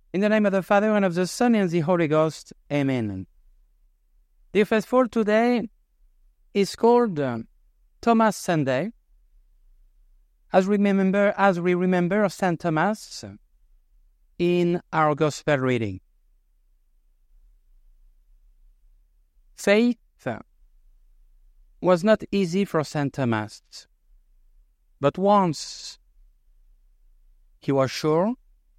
In the name of the Father, and of the Son, and the Holy Ghost. Amen. Dear faithful, today is called Thomas Sunday, as we remember Saint Thomas in our Gospel reading. Faith was not easy for Saint Thomas, but once he was sure,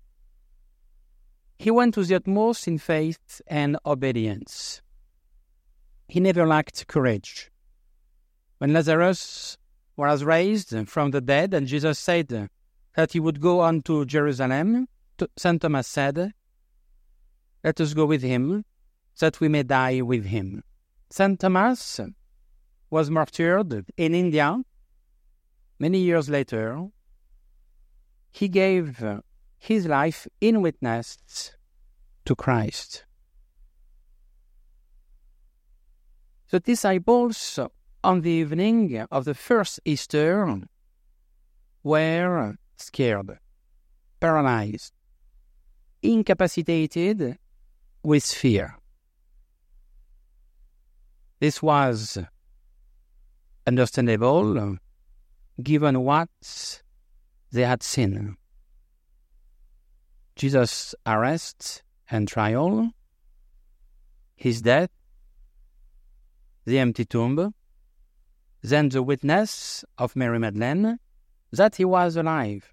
he went to the utmost in faith and obedience. He never lacked courage. When Lazarus was raised from the dead and Jesus said that he would go on to Jerusalem, St. Thomas said, "Let us go with him, that we may die with him." St. Thomas was martyred in India. Many years later, he gave his life in witness to Christ. The disciples on the evening of the first Easter were scared, paralyzed, incapacitated with fear. This was understandable given what they had seen. Jesus' arrest and trial, his death, the empty tomb, then the witness of Mary Magdalene that he was alive.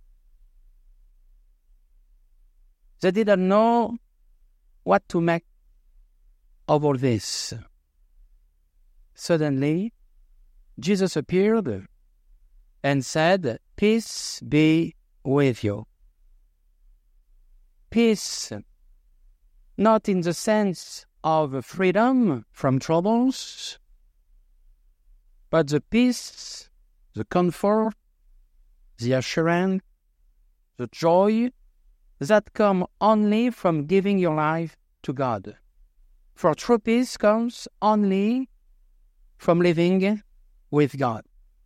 They didn't know what to make of all this. Suddenly, Jesus appeared and said, "Peace be with you." Peace, not in the sense of freedom from troubles, but the peace, the comfort, the assurance, the joy that come only from giving your life to God. For true peace comes only from living with God.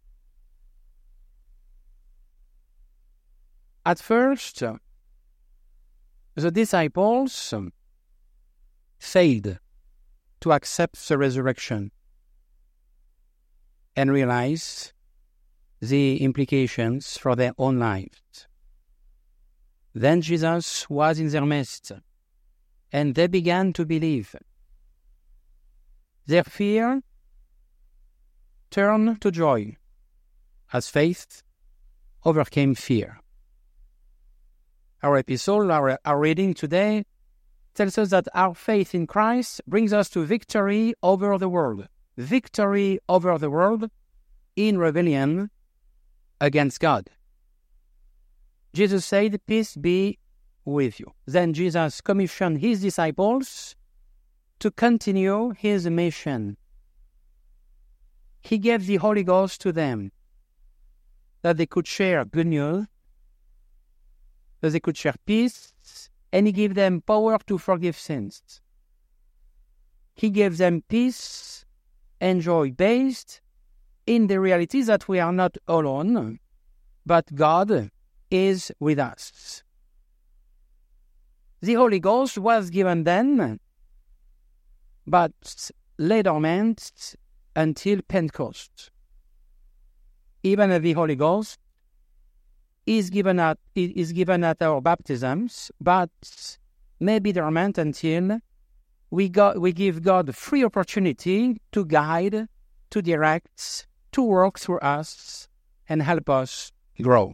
At first, the disciples failed to accept the resurrection and realize the implications for their own lives. Then Jesus was in their midst, and they began to believe. Their fear turned to joy, as faith overcame fear. Our epistle, our reading today, tells us that our faith in Christ brings us to victory over the world. Victory over the world in rebellion against God. Jesus said, "Peace be with you." Then Jesus commissioned his disciples to continue his mission. He gave the Holy Ghost to them, that they could share good news, that they could share peace, and he gave them power to forgive sins. He gave them peace and joy based in the reality that we are not alone, but God is with us. The Holy Ghost was given then, but lay dormant until Pentecost. Even the Holy Ghost is given at our baptisms, but may be dormant until we give God free opportunity to guide, to direct, to work through us, and help us grow.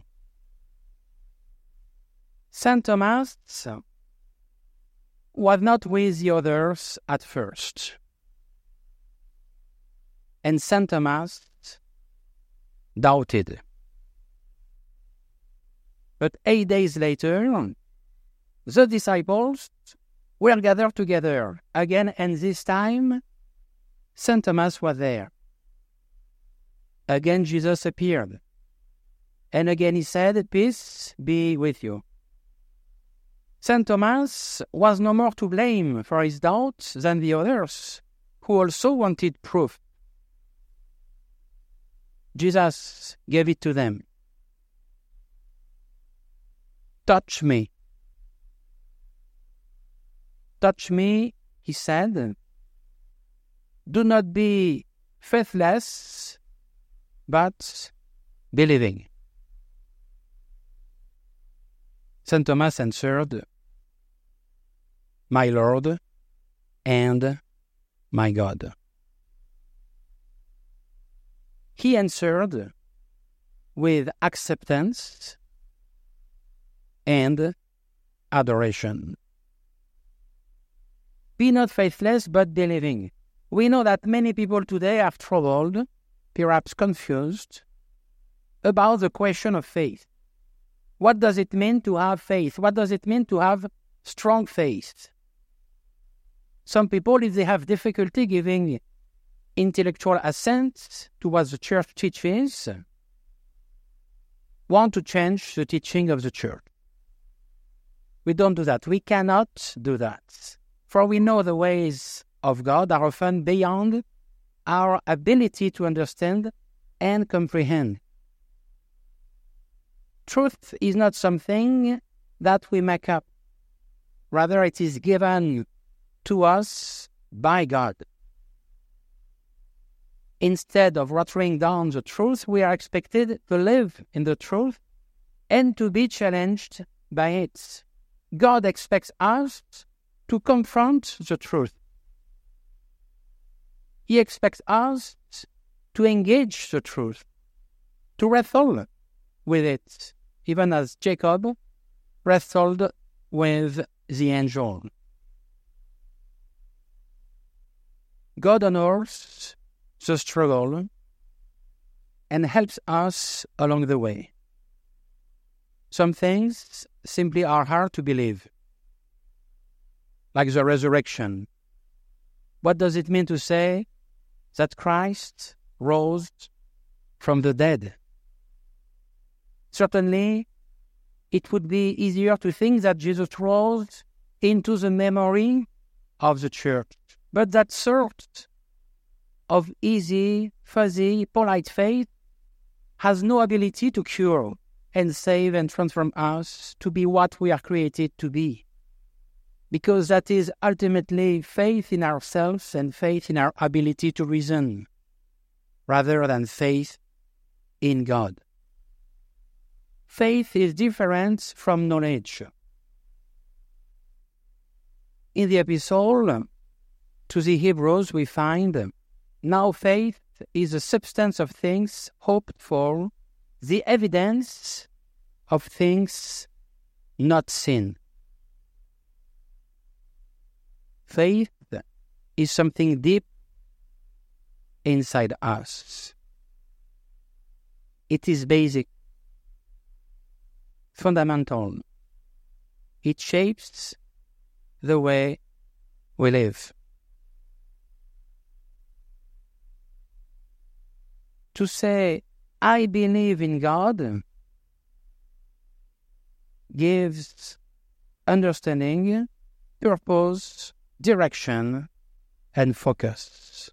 Saint Thomas was not with the others at first, and Saint Thomas doubted. But 8 days later, the disciples were gathered together again, and this time, Saint Thomas was there. Again, Jesus appeared, and again he said, "Peace be with you." Saint Thomas was no more to blame for his doubts than the others, who also wanted proof. Jesus gave it to them. "Touch me. touch me, he said. Do not be faithless, but believing. St. Thomas answered, My Lord and my God. He answered with acceptance and adoration. Be not faithless, but believing. We know that many people today are troubled, perhaps confused, about the question of faith. What does it mean to have faith? What does it mean to have strong faith? Some people, if they have difficulty giving intellectual assent to what the church teaches, want to change the teaching of the church. We don't do that. We cannot do that. For we know the ways of God are often beyond our ability to understand and comprehend. Truth is not something that we make up. Rather, it is given to us by God. Instead of watering down the truth, we are expected to live in the truth and to be challenged by it. God expects us to confront the truth. He expects us to engage the truth, to wrestle with it, even as Jacob wrestled with the angel. God honors the struggle and helps us along the way. Some things simply are hard to believe, like the resurrection. What does it mean to say that Christ rose from the dead? Certainly, it would be easier to think that Jesus rose into the memory of the church. But that sort of easy, fuzzy, polite faith has no ability to cure and save and transform us to be what we are created to be. Because that is ultimately faith in ourselves and faith in our ability to reason, rather than faith in God. Faith is different from knowledge. In the epistle to the Hebrews, we find, now faith is the substance of things hoped for, the evidence of things not seen. Faith is something deep inside us. It is basic, fundamental. It shapes the way we live. To say, I believe in God, gives understanding, purpose, direction, and focus.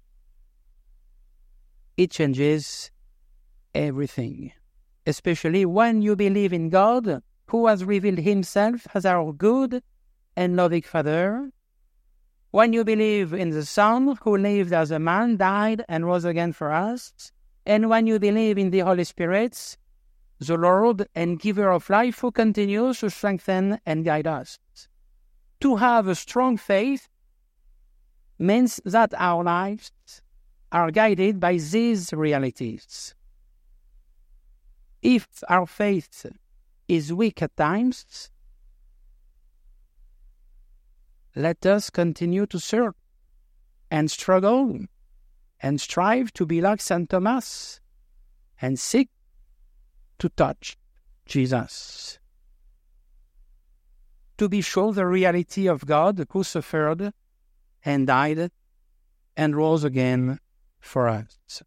It changes everything, especially when you believe in God, who has revealed himself as our good and loving Father. When you believe in the Son, who lived as a man, died, and rose again for us. And when you believe in the Holy Spirit, the Lord and giver of life, who continues to strengthen and guide us. To have a strong faith means that our lives are guided by these realities. If our faith is weak at times, let us continue to serve and struggle and strive to be like St. Thomas and seek to touch Jesus. To be sure the reality of God who suffered and died and rose again for us.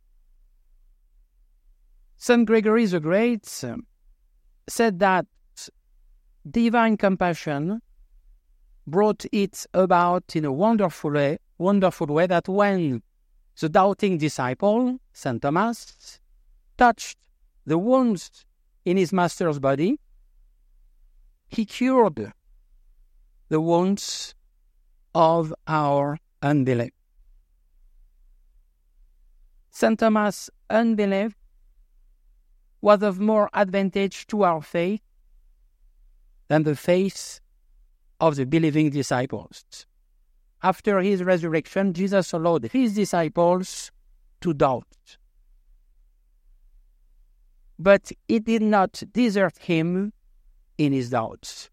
St. Gregory the Great said that divine compassion brought it about in a wonderful way that when the doubting disciple, St. Thomas, touched the wounds in his master's body, he cured the wounds of our unbelief. St. Thomas' unbelief was of more advantage to our faith than the faith of the believing disciples. After his resurrection, Jesus allowed his disciples to doubt. But he did not desert him in his doubts.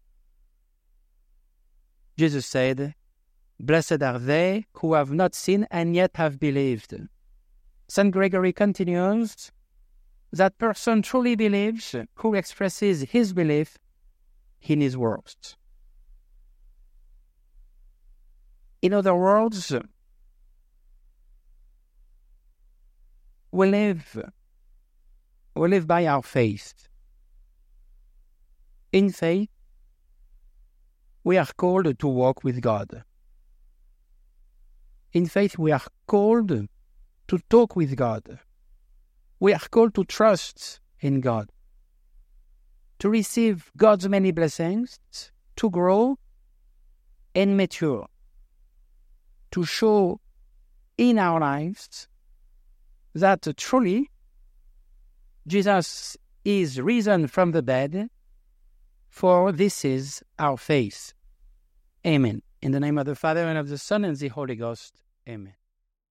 Jesus said, "Blessed are they who have not seen and yet have believed." St. Gregory continues, "That person truly believes who expresses his belief in his words." In other words, we live by our faith. In faith, we are called to walk with God. In faith, we are called to talk with God. We are called to trust in God, to receive God's many blessings, to grow and mature, to show in our lives that truly Jesus is risen from the dead, for this is our faith. Amen. In the name of the Father, and of the Son, and the Holy Ghost. Amen.